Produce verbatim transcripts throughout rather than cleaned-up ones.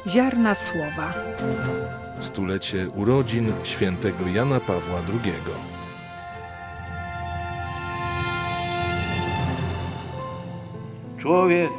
Ziarna słowa. Stulecie urodzin świętego Jana Pawła drugiego. Człowiek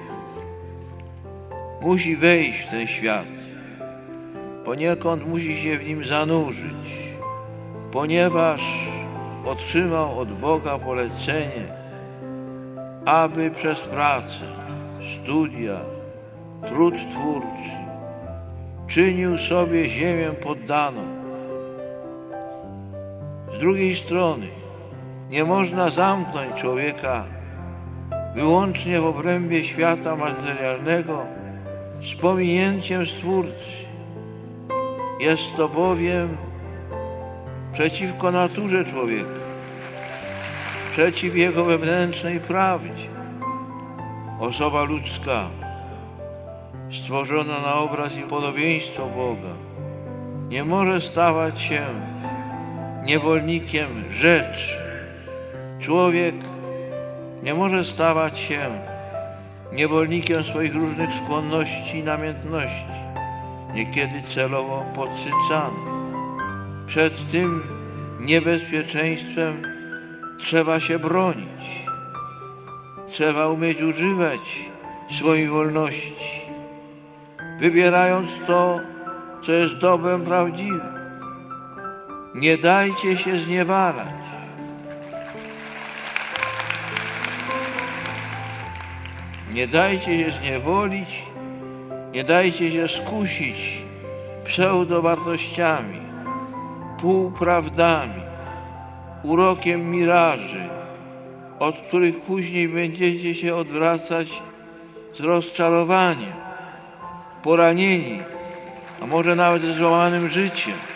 musi wejść w ten świat, poniekąd musi się w nim zanurzyć, ponieważ otrzymał od Boga polecenie, aby przez pracę, studia, trud twórczy czynił sobie ziemię poddaną. Z drugiej strony nie można zamknąć człowieka wyłącznie w obrębie świata materialnego z pominięciem Stwórcy. Jest to bowiem przeciwko naturze człowieka, przeciw jego wewnętrznej prawdzie. Osoba ludzka, stworzona na obraz i podobieństwo Boga, nie może stawać się niewolnikiem rzeczy. Człowiek nie może stawać się niewolnikiem swoich różnych skłonności i namiętności, niekiedy celowo podsycany. Przed tym niebezpieczeństwem trzeba się bronić. Trzeba umieć używać swojej wolności, wybierając to, co jest dobrem prawdziwym. Nie dajcie się zniewalać. Nie dajcie się zniewolić, nie dajcie się skusić pseudowartościami, półprawdami, urokiem miraży, od których później będziecie się odwracać z rozczarowaniem, poranieni, a może nawet ze złamanym życiem.